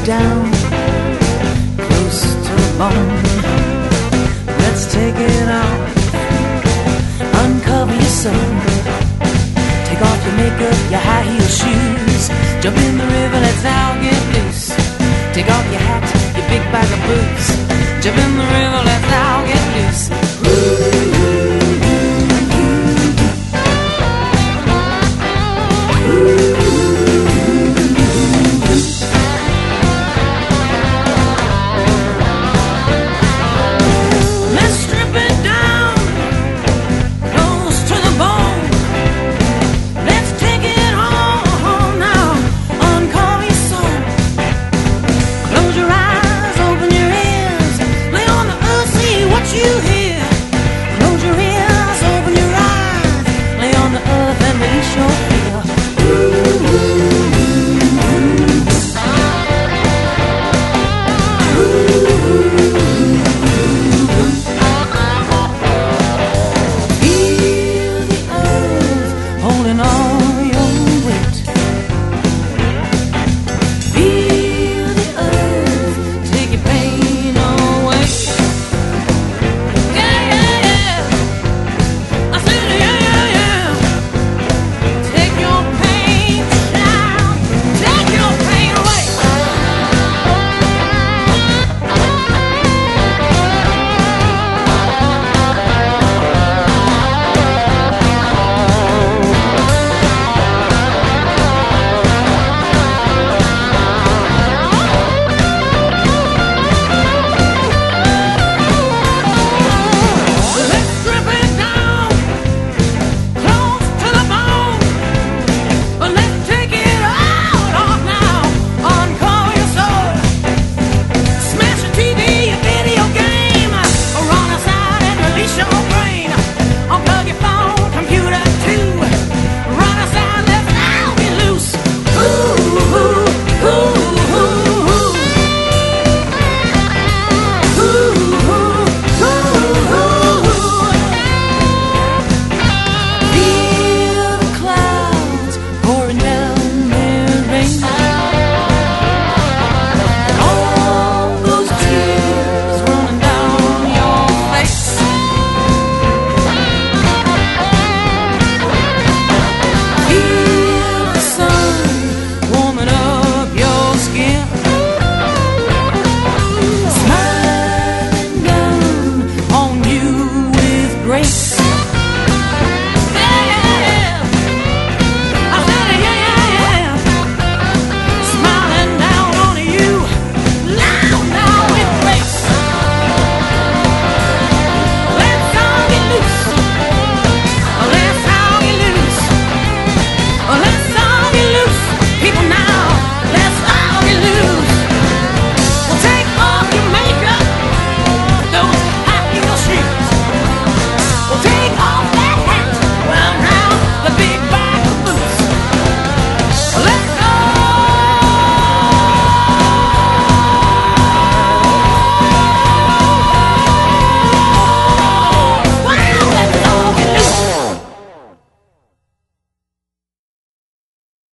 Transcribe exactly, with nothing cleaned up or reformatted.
down close to the bone. Let's take it off. Uncover your soul. Take off your makeup, your high heel shoes. Jump in the river, let's now get loose. Take off your hat, your big bag of boots. Jump in the river, let's now get loose. Let's strip it down close to the bone. Let's take it home now. Uncover your soul. Close your eyes, open your ears. Lay on the earth, see what you hear. Close your ears, open your eyes. Lay on the earth and release your fear. Ooh.